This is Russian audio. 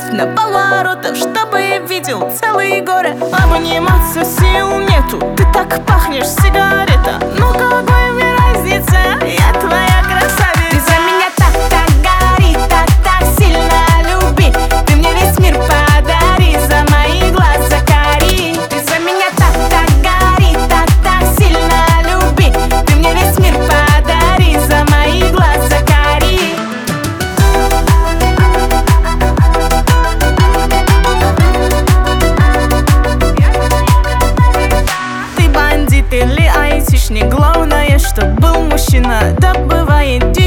остановись на поворотах, чтобы видел целые горы. Обниматься сил нету, ты так пахнешь, сигарета. Ну какой мне разница, я твоя красавица. Ты за меня так гори, так сильно люби. Ты мне весь мир подари, за мои глаза кори. Ты за меня так гори, так сильно люби. Ты мне весь мир подари, за мои глаза кори. Ты бандит или айтишник, главное, чтоб был мужчина. Да бывает